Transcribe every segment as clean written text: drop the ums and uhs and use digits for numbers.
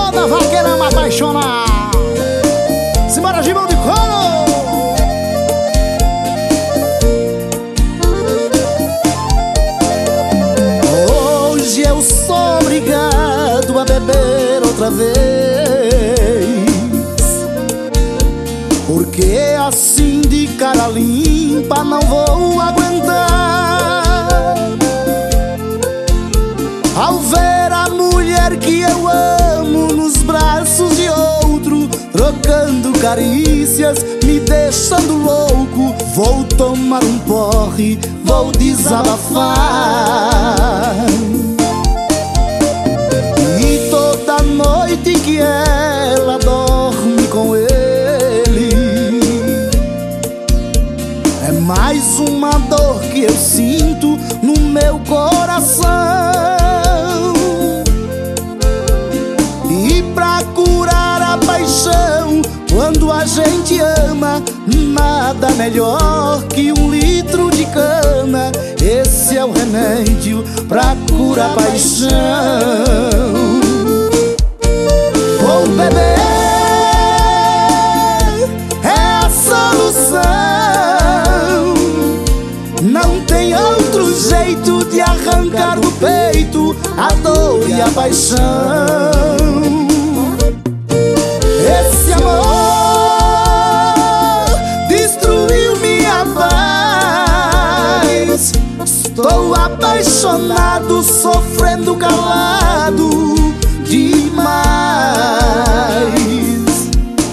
toda vaqueirama apaixonada. Simbora, Gibão de Couro! Hoje eu sou obrigado a beber outra vez, porque assim de cara limpa não vou aguentar. Ao ver a mulher que eu amo nos braços de outro, trocando carícias, me deixando louco, vou tomar um porre, vou desabafar. E toda noite que ela dorme com ele, é mais uma dor que eu sinto no meu coração. E pra curar a paixão, quando a gente ama, nada melhor que 1 litro de cana. Esse é o remédio pra curar a paixão. Vou beber, é a solução. Não tem outro jeito de arrancar do peito a dor e a paixão. Esse amor destruiu minha paz. Estou apaixonado, sofrendo calado demais.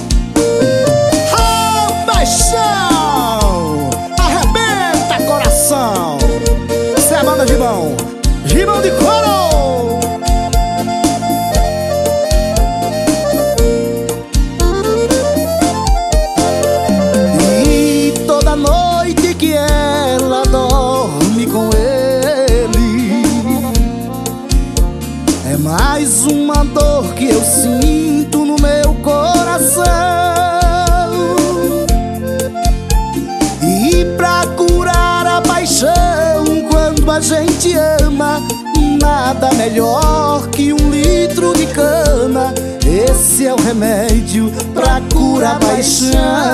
Oh, paixão, arrebenta coração. Essa é a banda Gibão, Gibão de Couro. E toda noite que ela dorme com ele, é mais uma dor que eu sinto no meu coração. E pra curar a paixão, quando a gente ama, nada melhor que 1 litro de cana. Esse é o remédio pra curar a paixão.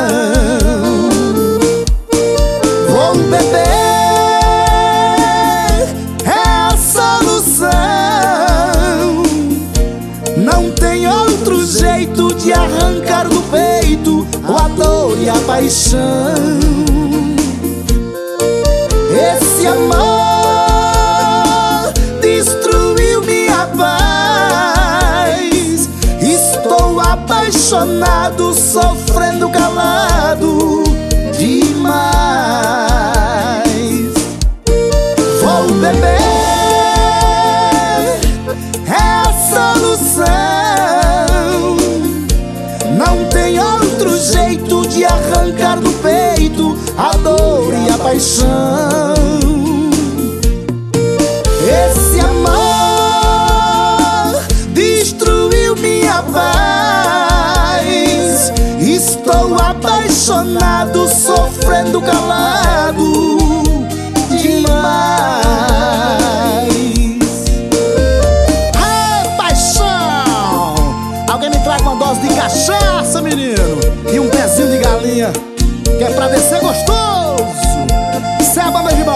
Vou beber, é a solução. Não tem outro jeito de arrancar do peito a dor e a paixão. Esse amor destruiu minha paz. Estou apaixonado, sofrendo calado demais. Vou beber, é a solução. Não tem outro jeito de arrancar do peito a dor e a paixão. Esse amor destruiu minha paz. Estou apaixonado, sofrendo calado demais. Ai, paixão! Alguém me traga uma dose de cachaça, menino, e um pezinho de galinha, que é pra descer gostoso. Isso é a banda de